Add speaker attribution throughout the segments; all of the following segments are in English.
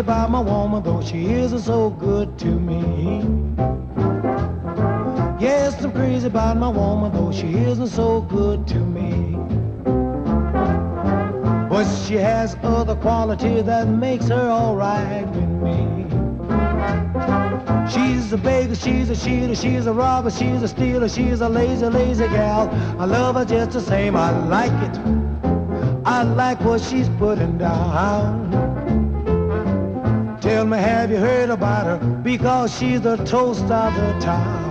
Speaker 1: about my woman, though she isn't so good to me. Yes, I'm crazy about my woman, though she isn't so good to me. But she has other qualities that makes her alright with me. She's a beggar, she's a cheater, she's a robber, she's a stealer, she's a lazy, lazy gal. I love her just the same, I like it. I like what she's putting down. Tell me, have you heard about her? Because she's the toast of the town.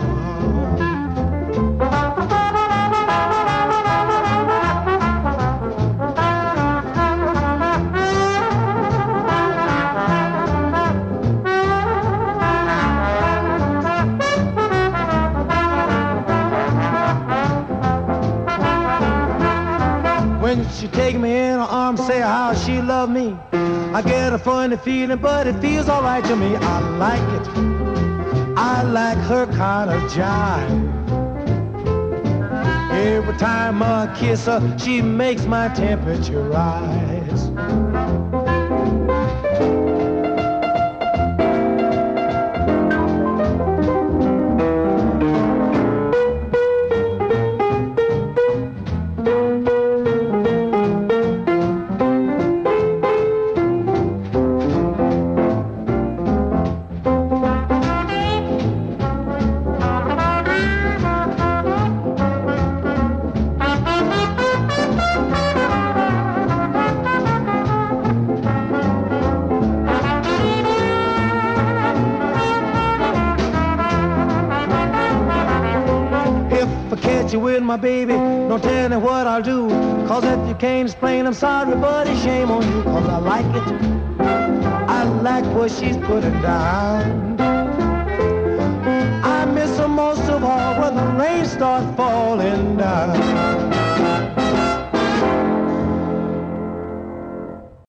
Speaker 1: When she take me in her arms, say how she love me, I get a funny feeling, but it feels alright to me. I like it. I like her kind of jive. Every time I kiss her, she makes my temperature rise. You with my baby, don't tell me what I'll do. Cause if you can't explain, I'm sorry, buddy, shame on you. Cause I like it. I like what she's putting down. I miss her most of all when the rain starts falling down.